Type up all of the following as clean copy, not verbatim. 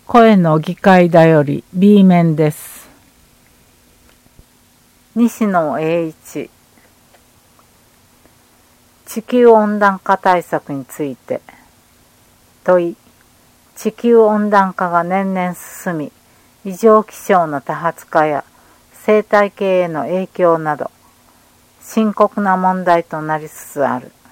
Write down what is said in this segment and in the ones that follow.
声の議会だより B 面です。西野英一。地球温暖化対策について。問い。地球温暖化が年々進み、異常気象の多発化や生態系への影響など、深刻な問題となりつつある。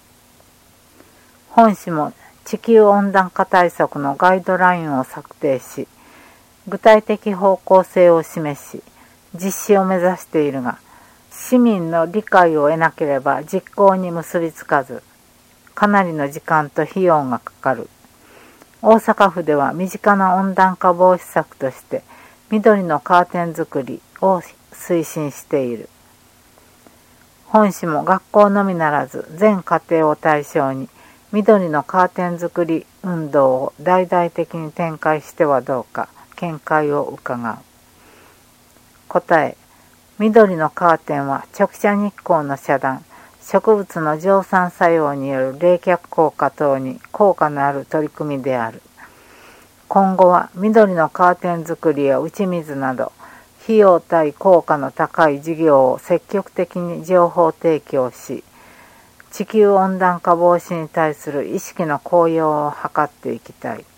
本市も地球温暖化対策のガイドラインを策定し、具体的方向性を示し、実施を目指しているが、市民の理解を得なければ実行に結びつかず、かなりの時間と費用がかかる。大阪府では身近な温暖化防止策として、緑のカーテン作りを推進している。本市も学校のみならず全家庭を対象に、緑のカーテン作り運動を大々的に展開してはどうか見解を伺う。答え。緑のカーテンは直射日光の遮断、植物の蒸散作用による冷却効果等に効果のある取り組みである。今後は緑のカーテン作りや打ち水など費用対効果の高い事業を積極的に情報提供し、地球温暖化防止に対する意識の高揚を図っていきたい。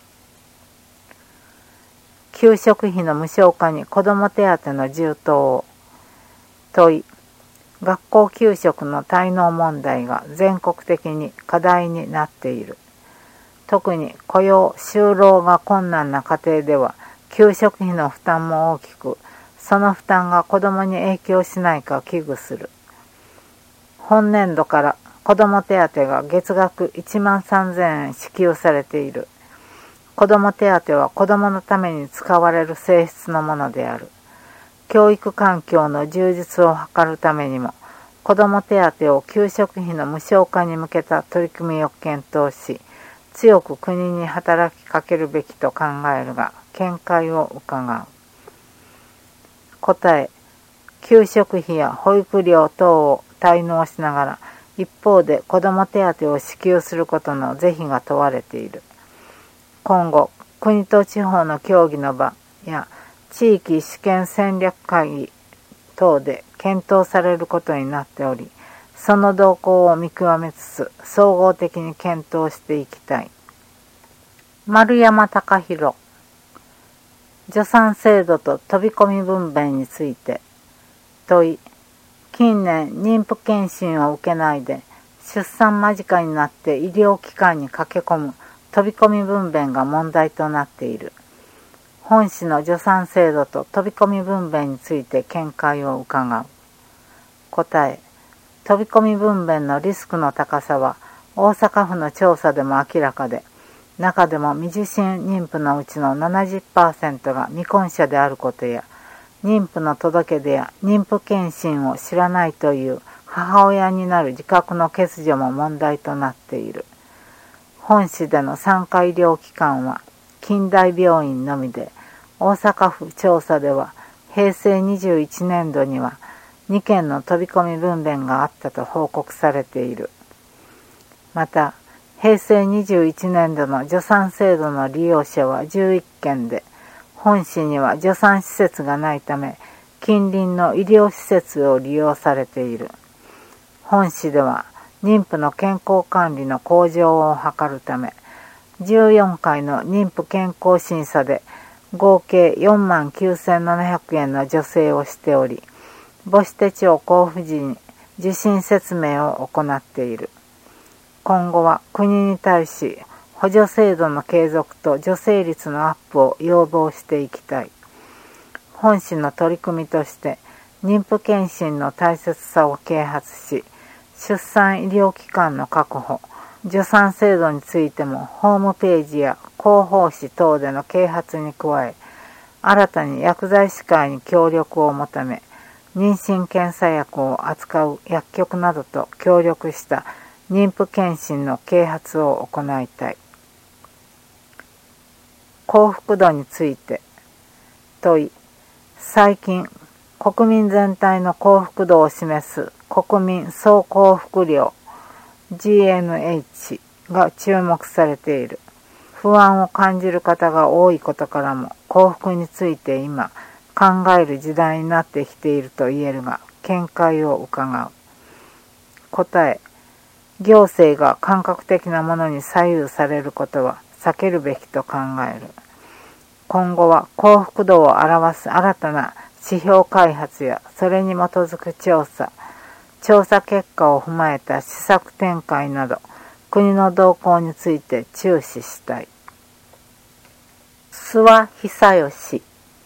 給食費の無償化に子ども手当の充当を。問い。学校給食の滞納問題が全国的に課題になっている。特に雇用・就労が困難な家庭では給食費の負担も大きく、その負担が子どもに影響しないか危惧する。本年度から子ども手当が月額13,000円支給されている。子ども手当は子どものために使われる性質のものである。教育環境の充実を図るためにも、子ども手当を給食費の無償化に向けた取り組みを検討し、強く国に働きかけるべきと考えるが、見解を伺う。答え。給食費や保育料等を滞納しながら、一方で子ども手当を支給することの是非が問われている。今後、国と地方の協議の場や地域試験戦略会議等で検討されることになっており、その動向を見極めつつ総合的に検討していきたい。丸山隆弘。助産制度と飛び込み分娩について。問い。近年妊婦検診を受けないで出産間近になって医療機関に駆け込む飛び込み分娩が問題となっている。本市の助産制度と飛び込み分娩について見解を伺う。答え。飛び込み分娩のリスクの高さは大阪府の調査でも明らかで、中でも未受診妊婦のうちの 70% が未婚者であることや、妊婦の届け出や妊婦検診を知らないという母親になる自覚の欠如も問題となっている。本市での産科医療機関は近代病院のみで、大阪府調査では平成21年度には2件の飛び込み分娩があったと報告されている。また、平成21年度の助産制度の利用者は11件で、本市には助産施設がないため、近隣の医療施設を利用されている。本市では、妊婦の健康管理の向上を図るため、14回の妊婦健康審査で合計49,700円の助成をしており、母子手帳交付時に受診説明を行っている。今後は国に対し補助制度の継続と助成率のアップを要望していきたい。本市の取り組みとして妊婦検診の大切さを啓発し、出産医療機関の確保、助産制度についてもホームページや広報誌等での啓発に加え、新たに薬剤師会に協力を求め、妊娠検査薬を扱う薬局などと協力した妊婦検診の啓発を行いたい。幸福度について。問い。最近、国民全体の幸福度を示す国民総幸福量 GNH が注目されている。 不安を感じる方が多いことからも幸福について今考える時代になってきていると言えるが、見解を伺う。答え、行政が感覚的なものに左右されることは避けるべきと考える。今後は幸福度を表す新たな指標開発やそれに基づく調査結果を踏まえた施策展開など国の動向について注視したい。諏訪久義。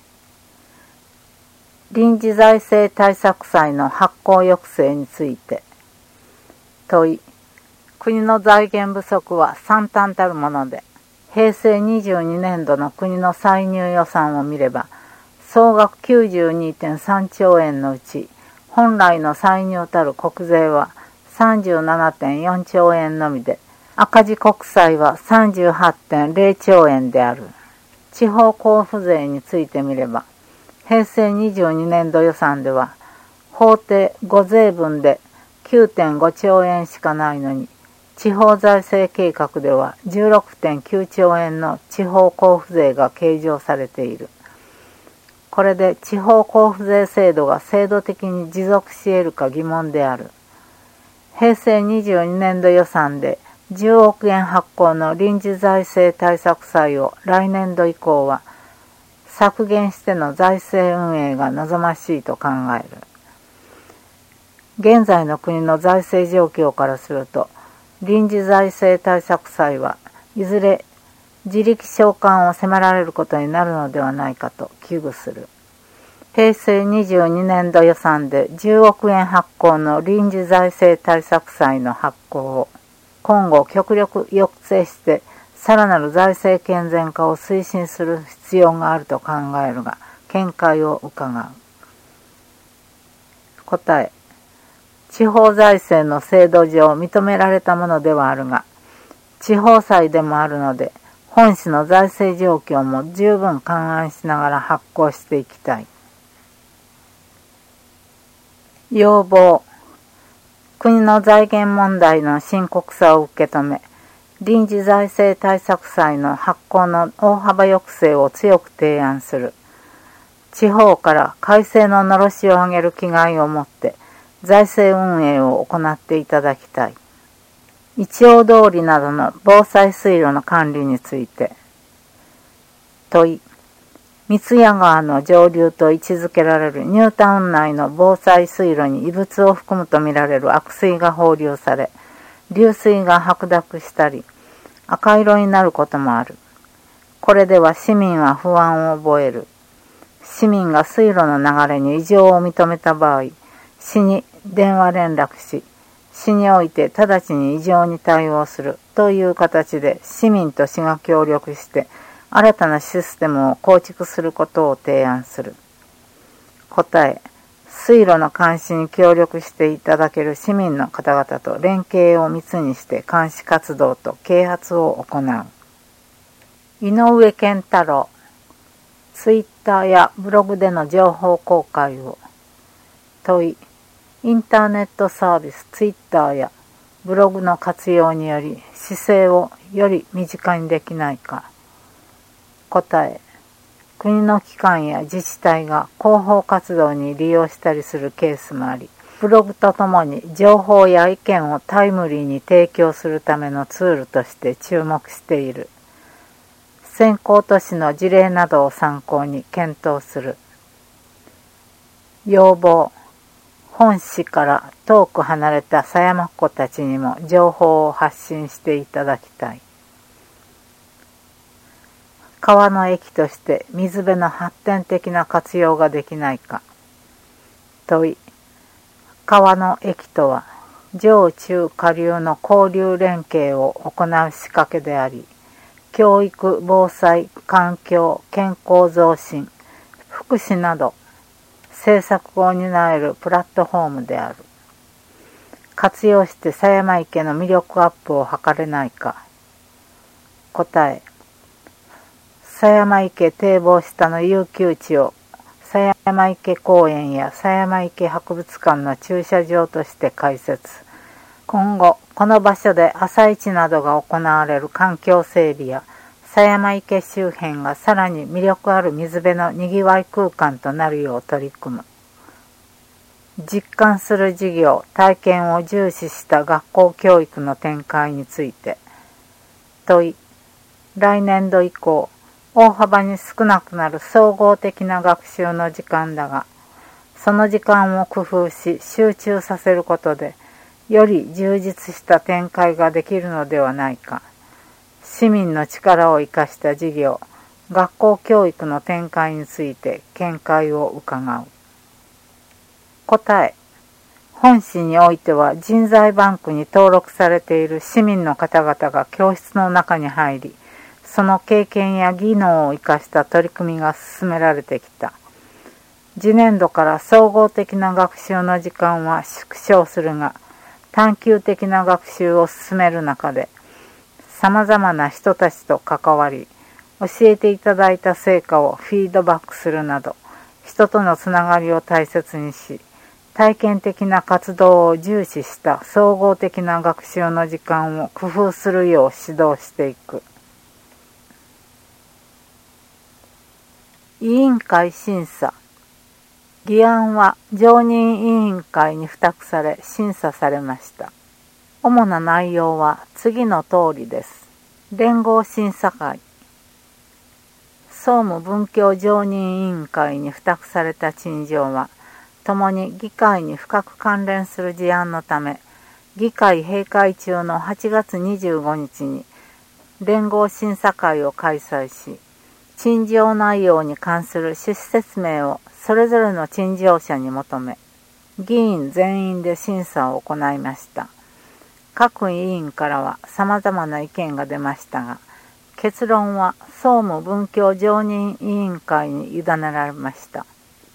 臨時財政対策債の発行抑制について問い。国の財源不足は惨憺たるもので、平成22年度の国の歳入予算を見れば、総額 92.3 兆円のうち、本来の歳入たる国税は 37.4 兆円のみで、赤字国債は 38.0 兆円である。地方交付税についてみれば、平成22年度予算では、法定5税分で 9.5 兆円しかないのに、地方財政計画では 16.9 兆円の地方交付税が計上されている。これで地方交付税制度が制度的に持続し得るか疑問である。平成22年度予算で10億円発行の臨時財政対策債を来年度以降は削減しての財政運営が望ましいと考える。現在の国の財政状況からすると、臨時財政対策債はいずれ自力償還を迫られることになるのではないかと危惧する。平成22年度予算で10億円発行の臨時財政対策債の発行を今後極力抑制してさらなる財政健全化を推進する必要があると考えるが、見解を伺う。答え、地方財政の制度上認められたものではあるが、地方債でもあるので、本市の財政状況も十分勘案しながら発行していきたい。要望。国の財源問題の深刻さを受け止め、臨時財政対策債の発行の大幅抑制を強く提案する。地方から改正ののろしを上げる気概を持って財政運営を行っていただきたい。一応通りなどの防災水路の管理について問い。三ツ矢川の上流と位置づけられるニュータウン内の防災水路に異物を含むとみられる悪水が放流され、流水が白濁したり赤色になることもある。これでは市民は不安を覚える。市民が水路の流れに異常を認めた場合、市に電話連絡し、市において直ちに異常に対応するという形で市民と市が協力して新たなシステムを構築することを提案する。答え、水路の監視に協力していただける市民の方々と連携を密にして監視活動と啓発を行う。井上健太郎。ツイッターやブログでの情報公開を問い。インターネットサービスツイッターやブログの活用により市政をより身近にできないか。答え、国の機関や自治体が広報活動に利用したりするケースもあり、ブログとともに情報や意見をタイムリーに提供するためのツールとして注目している。先行都市の事例などを参考に検討する。要望。本市から遠く離れた狭山っ子たちにも情報を発信していただきたい。川の駅として水辺の発展的な活用ができないか。問い。川の駅とは上中下流の交流連携を行う仕掛けであり、教育、防災、環境、健康増進、福祉など政策を担えるプラットフォームである。活用して狭山池の魅力アップを図れないか。答え。狭山池堤防下の遊休地を狭山池公園や狭山池博物館の駐車場として開設。今後、この場所で朝市などが行われる環境整備や狭山池周辺がさらに魅力ある水辺のにぎわい空間となるよう取り組む。実感する授業、体験を重視した学校教育の展開について。問い、来年度以降、大幅に少なくなる総合的な学習の時間だが、その時間を工夫し集中させることで、より充実した展開ができるのではないか。市民の力を生かした授業、学校教育の展開について見解を伺う。答え。本市においては人材バンクに登録されている市民の方々が教室の中に入り、その経験や技能を生かした取り組みが進められてきた。次年度から総合的な学習の時間は縮小するが、探究的な学習を進める中で、様々な人たちと関わり、教えていただいた成果をフィードバックするなど、人とのつながりを大切にし、体験的な活動を重視した総合的な学習の時間を工夫するよう指導していく。委員会審査。議案は常任委員会に付託され審査されました。主な内容は次の通りです。連合審査会。総務文教常任委員会に付託された陳情は、共に議会に深く関連する事案のため、議会閉会中の8月25日に連合審査会を開催し、陳情内容に関する趣旨説明をそれぞれの陳情者に求め、議員全員で審査を行いました。各委員からは様々な意見が出ましたが、結論は総務文教常任委員会に委ねられました。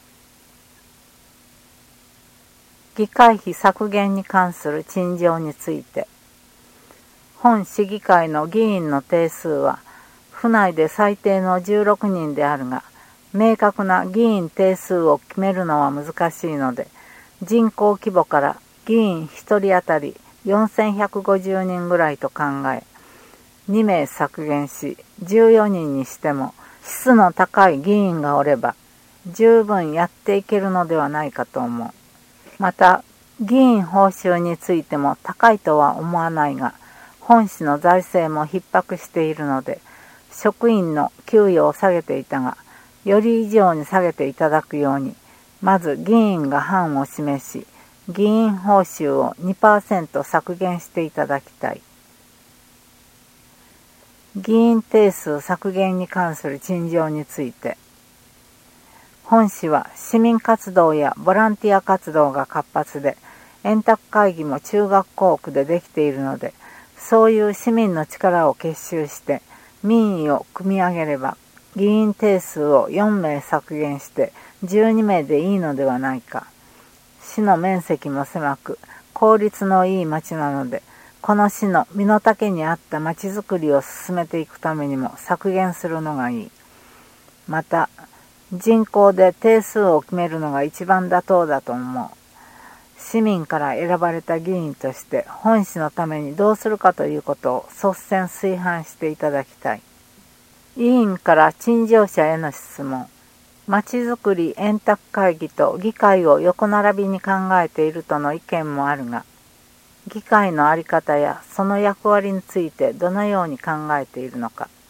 議会費削減に関する陳情について、本市議会の議員の定数は、府内で最低の16人であるが、明確な議員定数を決めるのは難しいので、人口規模から議員1人当たり4150人ぐらいと考え、2名削減し、14人にしても質の高い議員がおれば、十分やっていけるのではないかと思う。また、議員報酬についても高いとは思わないが、本市の財政も逼迫しているので、職員の給与を下げていたが、より以上に下げていただくように、まず議員が範を示し、議員報酬を 2% 削減していただきたい。議員定数削減に関する陳情について、本市は市民活動やボランティア活動が活発で、円卓会議も中学校区でできているので、そういう市民の力を結集して民意を組み上げれば、議員定数を4名削減して12名でいいのではないか。市の面積も狭く、効率のいい町なので、この市の身の丈に合った町づくりを進めていくためにも削減するのがいい。また、人口で定数を決めるのが一番妥当だと思う。市民から選ばれた議員として本市のためにどうするかということを率先垂範していただきたい。委員から陳情者への質問。まちづくり円卓会議と議会を横並びに考えているとの意見もあるが、議会の在り方やその役割についてどのように考えているのか。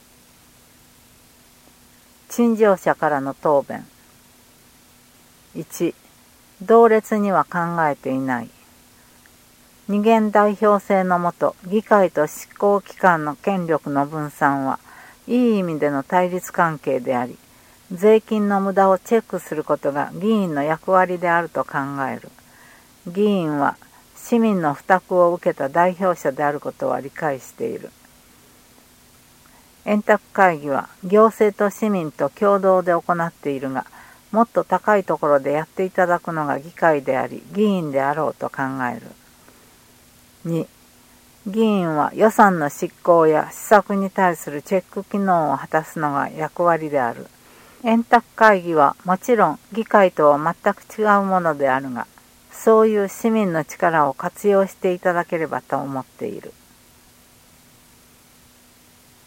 陳情者からの答弁。1、同列には考えていない。二元代表制のもと、議会と執行機関の権力の分散はいい意味での対立関係であり、税金の無駄をチェックすることが議員の役割であると考える。議員は市民の負託を受けた代表者であることは理解している。円卓会議は行政と市民と共同で行っているが、もっと高いところでやっていただくのが議会であり、議員であろうと考える。2、議員は予算の執行や施策に対するチェック機能を果たすのが役割である。円卓会議はもちろん議会とは全く違うものであるが、そういう市民の力を活用していただければと思っている。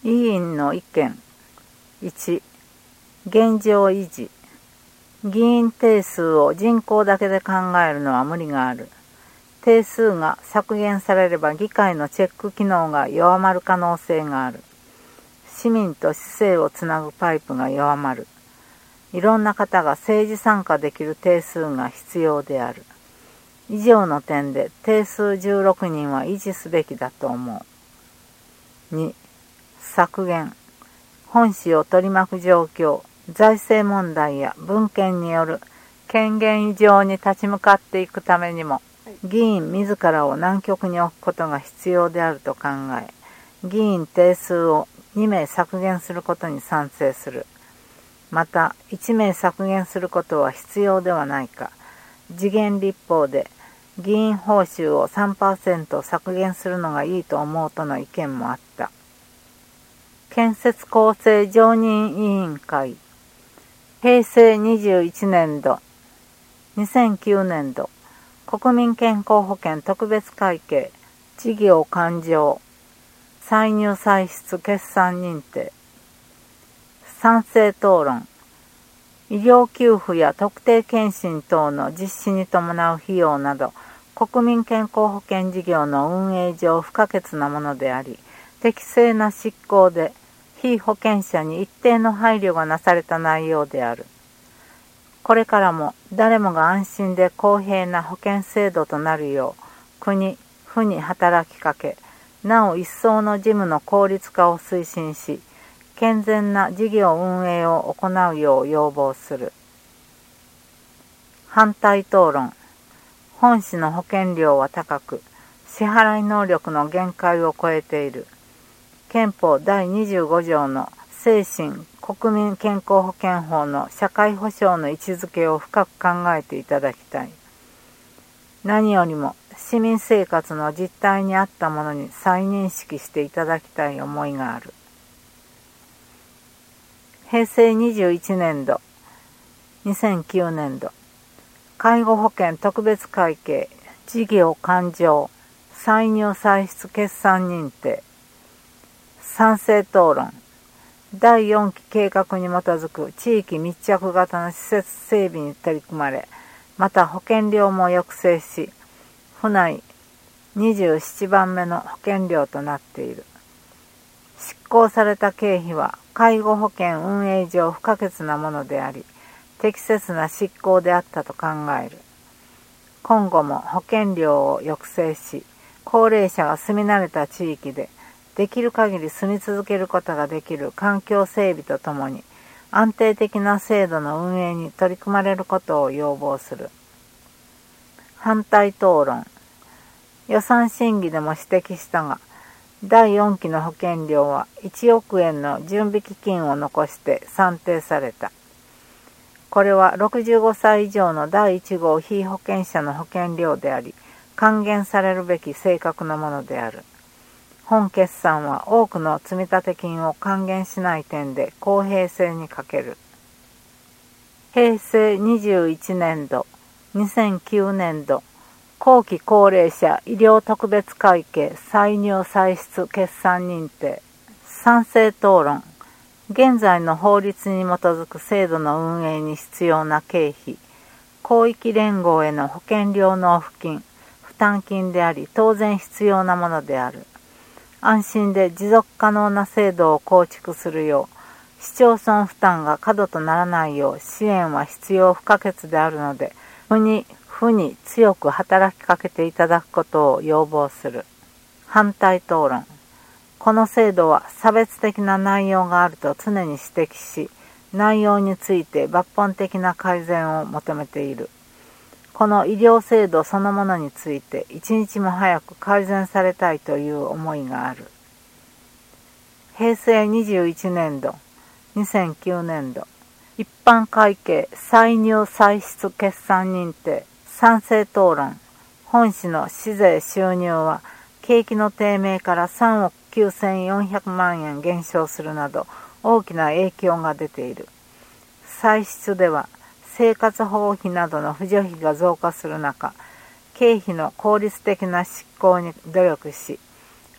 委員の意見。1、現状維持。議員定数を人口だけで考えるのは無理がある。定数が削減されれば議会のチェック機能が弱まる可能性がある。市民と市政をつなぐパイプが弱まる。いろんな方が政治参加できる定数が必要である。以上の点で定数16人は維持すべきだと思う。2、削減。本市を取り巻く状況、財政問題や文献による権限異常に立ち向かっていくためにも、議員自らを難局に置くことが必要であると考え、議員定数を2名削減することに賛成する。また、1名削減することは必要ではないか。時限立法で議員報酬を 3% 削減するのがいいと思うとの意見もあった。建設構成常任委員会。平成21年度、2009年度、国民健康保険特別会計、事業勘定、歳入歳出決算認定。賛成討論。医療給付や特定健診等の実施に伴う費用など、国民健康保険事業の運営上不可欠なものであり、適正な執行で被保険者に一定の配慮がなされた内容である。これからも誰もが安心で公平な保険制度となるよう、国、府に働きかけ、なお一層の事務の効率化を推進し、健全な事業運営を行うよう要望する。反対討論。本市の保険料は高く、支払い能力の限界を超えている。憲法第25条の精神国民健康保険法の社会保障の位置づけを深く考えていただきたい。何よりも市民生活の実態に合ったものに再認識していただきたい思いがある。平成21年度、2009年度、介護保険特別会計、事業勘定、歳入歳出決算認定。賛成討論。第4期計画に基づく地域密着型の施設整備に取り組まれ、また保険料も抑制し、府内27番目の保険料となっている。執行された経費は介護保険運営上不可欠なものであり、適切な執行であったと考える。今後も保険料を抑制し、高齢者が住み慣れた地域で、できる限り住み続けることができる環境整備とともに安定的な制度の運営に取り組まれることを要望する。反対討論。予算審議でも指摘したが、第4期の保険料は1億円の準備基金を残して算定された。これは65歳以上の第1号被保険者の保険料であり、還元されるべき正確なものである。本決算は多くの積立金を還元しない点で公平性に欠ける。平成21年度、2009年度、後期高齢者医療特別会計歳入歳出決算認定。賛成討論。現在の法律に基づく制度の運営に必要な経費、広域連合への保険料納付金、負担金であり当然必要なものである。安心で持続可能な制度を構築するよう、市町村負担が過度とならないよう支援は必要不可欠であるので、府に強く働きかけていただくことを要望する。反対討論。この制度は差別的な内容があると常に指摘し、内容について抜本的な改善を求めている。この医療制度そのものについて一日も早く改善されたいという思いがある。平成21年度、2009年度、一般会計歳入歳出決算認定。賛成討論。本市の市税収入は景気の低迷から3億9400万円減少するなど大きな影響が出ている。歳出では生活保護費などの扶助費が増加する中、経費の効率的な執行に努力し、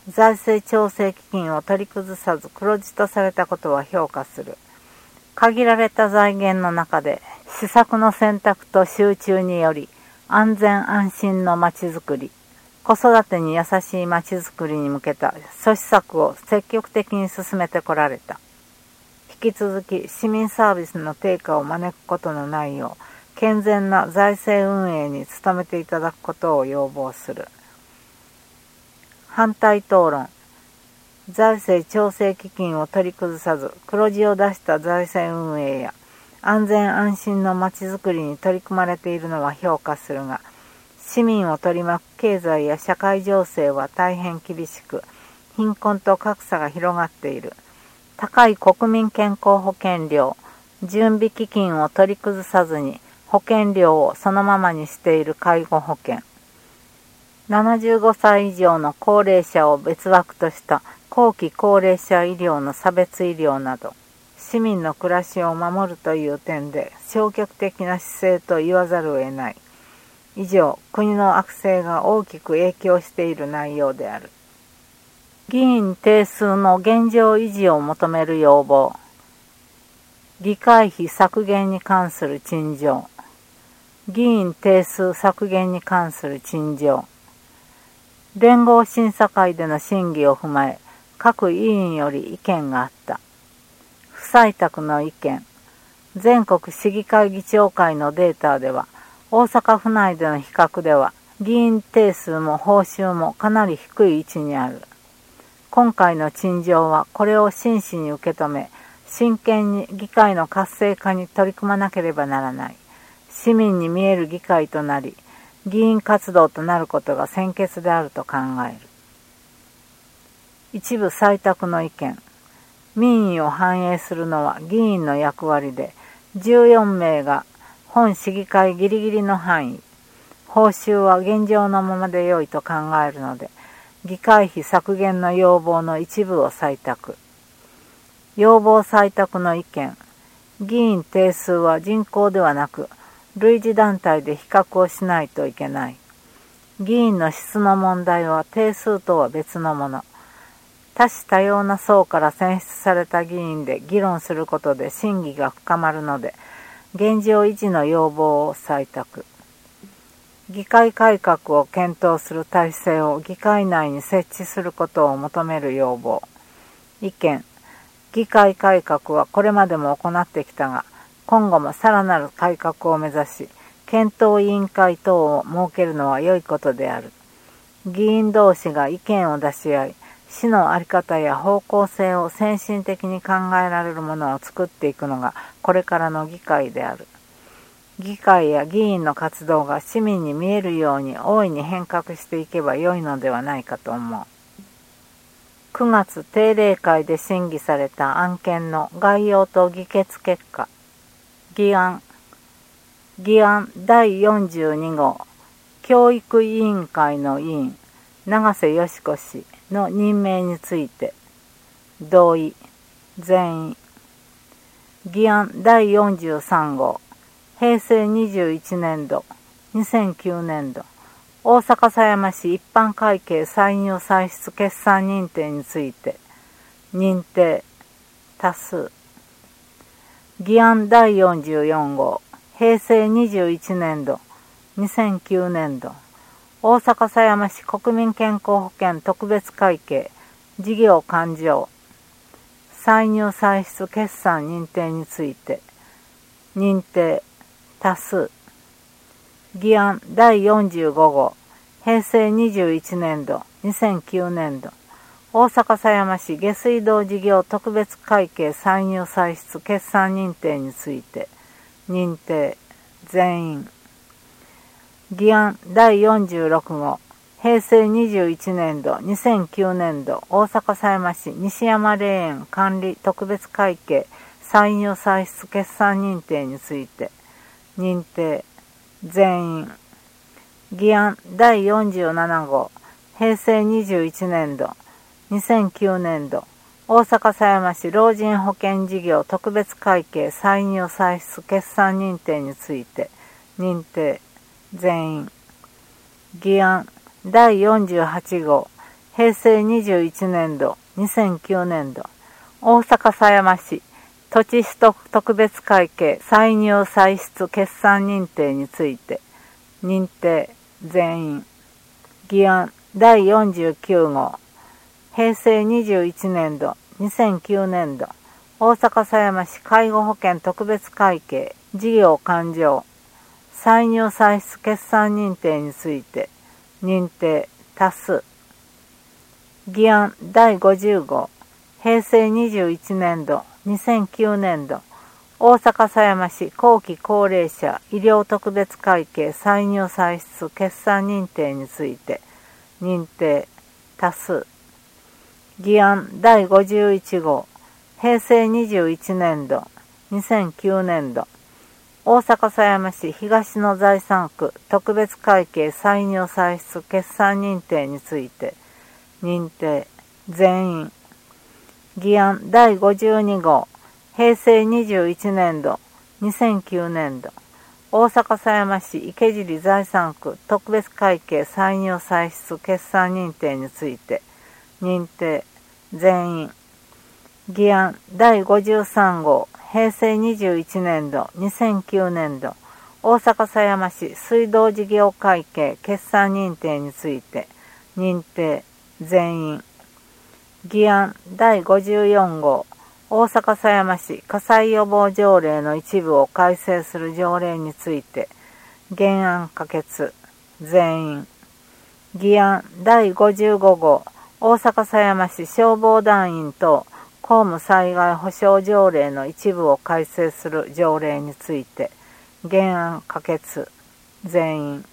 財政調整基金を取り崩さず黒字とされたことは評価する。限られた財源の中で施策の選択と集中により安全安心のまちづくり、子育てに優しいまちづくりに向けた諸施策を積極的に進めてこられた。引き続き市民サービスの低下を招くことのないよう健全な財政運営に努めていただくことを要望する。反対討論。財政調整基金を取り崩さず黒字を出した財政運営や安全安心のまちづくりに取り組まれているのは評価するが、市民を取り巻く経済や社会情勢は大変厳しく、貧困と格差が広がっている。高い国民健康保険料、準備基金を取り崩さずに保険料をそのままにしている介護保険。75歳以上の高齢者を別枠とした後期高齢者医療の差別医療など、市民の暮らしを守るという点で消極的な姿勢と言わざるを得ない。以上、国の悪政が大きく影響している内容である。議員定数の現状維持を求める要望。議会費削減に関する陳情。議員定数削減に関する陳情。連合審査会での審議を踏まえ、各委員より意見があった。不採択の意見。全国市議会議長会のデータでは、大阪府内での比較では、議員定数も報酬もかなり低い位置にある。今回の陳情はこれを真摯に受け止め、真剣に議会の活性化に取り組まなければならない。市民に見える議会となり、議員活動となることが先決であると考える。一部採択の意見。民意を反映するのは議員の役割で、14名が本市議会ギリギリの範囲、報酬は現状のままで良いと考えるので、議会費削減の要望の一部を採択。要望採択の意見。議員定数は人口ではなく、類似団体で比較をしないといけない。議員の質の問題は定数とは別のもの。多種多様な層から選出された議員で議論することで審議が深まるので、現状維持の要望を採択。議会改革を検討する体制を議会内に設置することを求める要望。意見。議会改革はこれまでも行ってきたが、今後もさらなる改革を目指し、検討委員会等を設けるのは良いことである。議員同士が意見を出し合い、市の在り方や方向性を先進的に考えられるものを作っていくのがこれからの議会である。議会や議員の活動が市民に見えるように大いに変革していけば良いのではないかと思う。9月定例会で審議された案件の概要と議決結果。議案第42号教育委員会の委員永瀬よし子氏の任命について同意全員。議案第43号平成21年度2009年度大阪狭山市一般会計歳入歳出決算認定について認定多数。議案第44号平成21年度2009年度大阪狭山市国民健康保険特別会計事業勘定歳入歳出決算認定について認定多数。議案第45号平成21年度2009年度大阪狭山市下水道事業特別会計歳入歳出決算認定について認定全員。議案第46号平成21年度2009年度大阪狭山市西山霊園管理特別会計歳入歳出決算認定について認定全員。議案第47号平成21年度2009年度大阪狭山市老人保険事業特別会計歳入歳出決算認定について認定全員。議案第48号平成21年度、2009年度、大阪狭山市土地取得特別会計歳入歳出決算認定について、認定全員。議案第49号、平成21年度、2009年度、大阪狭山市介護保険特別会計事業勘定歳入歳出決算認定について、認定多数。議案第50号、平成21年度、2009年度、大阪狭山市後期高齢者医療特別会計歳入歳出決算認定について、認定多数。議案第51号、平成21年度、2009年度、大阪狭山市東の財産区特別会計歳入歳出決算認定について、認定全員。議案第52号、平成21年度、2009年度、大阪狭山市池尻財産区特別会計歳入歳出決算認定について、認定全員。議案第53号、平成21年度、2009年度、大阪狭山市水道事業会計決算認定について、認定全員。議案第54号、大阪狭山市火災予防条例の一部を改正する条例について、原案可決全員。議案第55号、大阪狭山市消防団員等公務災害保障条例の一部を改正する条例について、原案可決全員。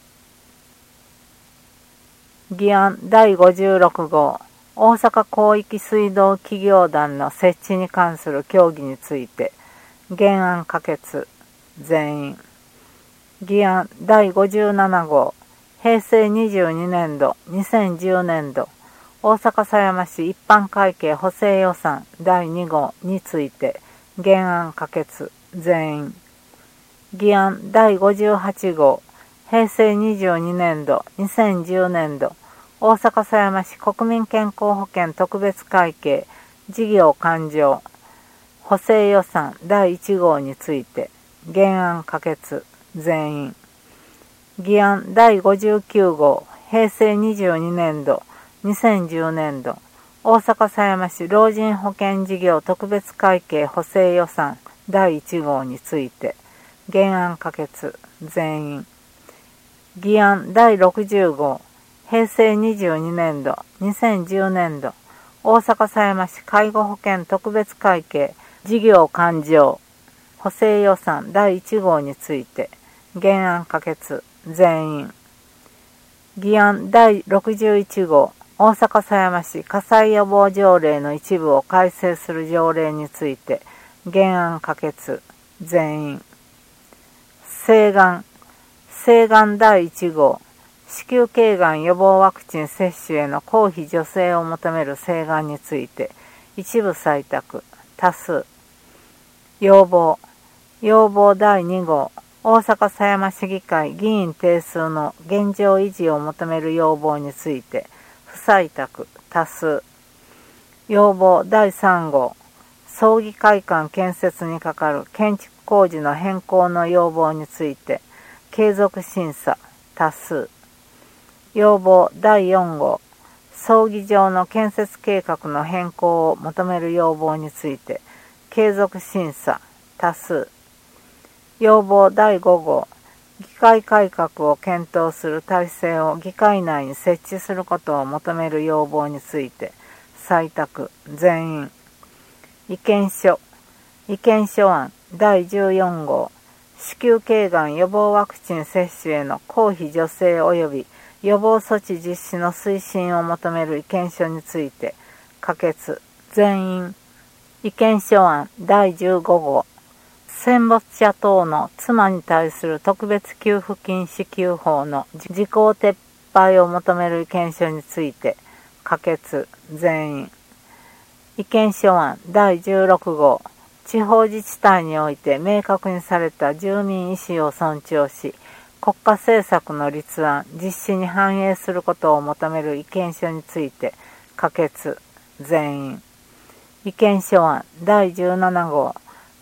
議案第56号、大阪広域水道企業団の設置に関する協議について、原案可決全員。議案第57号、平成22年度、2010年度、大阪狭山市一般会計補正予算第2号について、原案可決全員。議案第58号、平成22年度、2010年度、大阪狭山市国民健康保険特別会計事業勘定補正予算第1号について、原案可決全員。議案第59号、平成22年度、2010年度、大阪狭山市老人保険事業特別会計補正予算第1号について、原案可決全員。議案第60号、平成22年度、2010年度、大阪狭山市介護保険特別会計事業勘定補正予算第1号について、原案可決全員。議案第61号、大阪狭山市火災予防条例の一部を改正する条例について、原案可決全員。請願第1号、子宮頸がん予防ワクチン接種への公費助成を求める請願について、一部採択多数。要望第2号、大阪狭山市議会議員定数の現状維持を求める要望について、不採択多数。要望第3号、葬儀会館建設にかかる建築工事の変更の要望について、継続審査多数。要望第4号、葬儀場の建設計画の変更を求める要望について、継続審査多数。要望第5号、議会改革を検討する体制を議会内に設置することを求める要望について、採択全員。意見書案第14号、子宮頸がん予防ワクチン接種への公費助成及び予防措置実施の推進を求める意見書について、可決全員。意見書案第15号、戦没者等の妻に対する特別給付金支給法の時効撤廃を求める意見書について、可決全員。意見書案第16号、地方自治体において明確にされた住民意思を尊重し、 国家政策の立案・実施に反映することを求める意見書について可決全員。意見書案第17号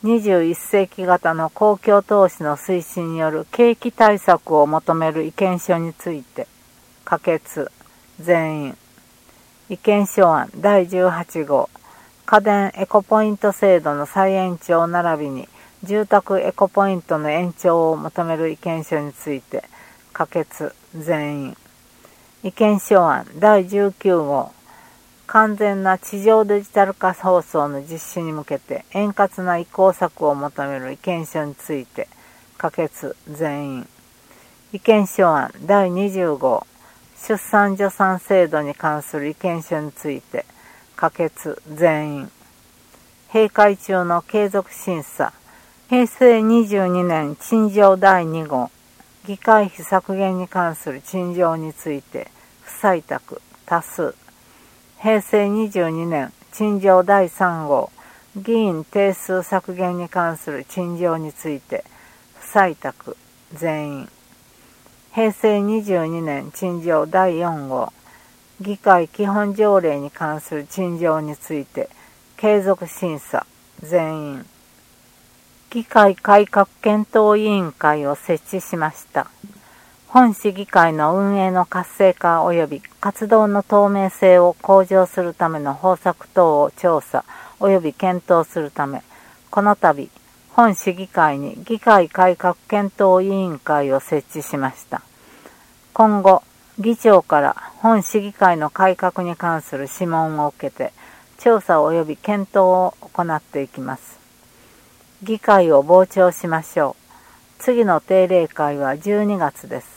21世紀型の公共投資の推進による景気対策を求める意見書について可決全員。意見書案第18号家電エコポイント制度の再延長並びに住宅エコポイントの延長を求める意見書について可決全員。意見書案第19号完全な地上デジタル化放送の実施に向けて円滑な移行策を求める意見書について可決全員。意見書案第20号出産助産制度に関する意見書について可決全員。閉会中の継続審査平成22年陳情第2号議会費削減に関する陳情について不採択多数。平成22年陳情第3号議員定数削減に関する陳情について不採択全員。平成22年陳情第4号議会基本条例に関する陳情について継続審査全員。議会改革検討委員会を設置しました。本市議会の運営の活性化及び活動の透明性を向上するための方策等を調査及び検討するため、この度、本市議会に議会改革検討委員会を設置しました。今後、議長から本市議会の改革に関する諮問を受けて、調査及び検討を行っていきます。議会を傍聴しましょう。次の定例会は12月です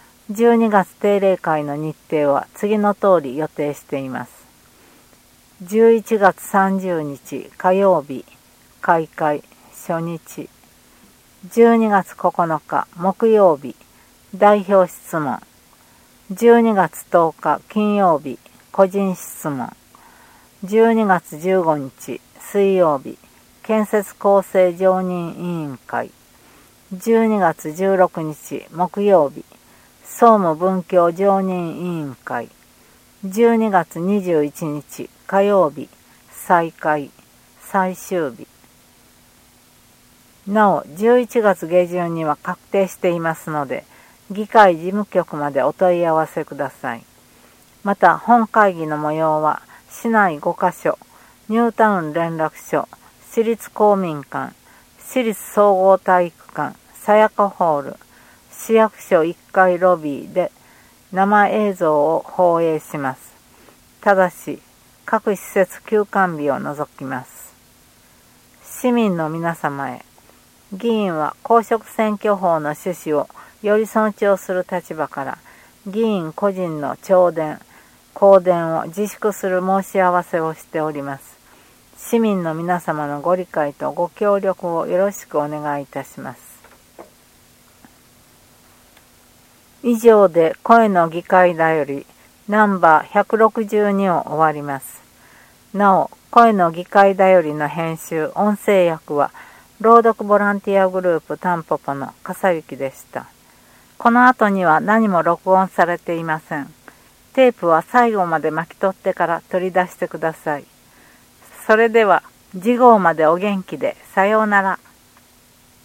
。12月定例会の日程は次の通り予定しています。11月30日火曜日、開会初日。12月9日木曜日、代表質問。12月10日金曜日、個人質問。12月15日水曜日、建設構成常任委員会。12月16日木曜日、総務文教常任委員会。12月21日火曜日、再開、最終日。なお、11月下旬には確定していますので、議会事務局までお問い合わせください。また、本会議の模様は、市内5カ所、ニュータウン連絡所、市立公民館、市立総合体育館、さやかホール、市役所1階ロビーで生映像を放映します。ただし、各施設休館日を除きます。市民の皆様へ、議員は公職選挙法の趣旨をより尊重する立場から、議員個人の弔電、公電を自粛する申し合わせをしております。市民の皆様のご理解とご協力をよろしくお願いいたします。以上で声の議会だよりナンバー162を終わります。なお、声の議会だよりの編集、音声訳は朗読ボランティアグループタンポポの笠幸でした。この後には何も録音されていません。テープは最後まで巻き取ってから取り出してください。それでは次号までお元気で、さようなら。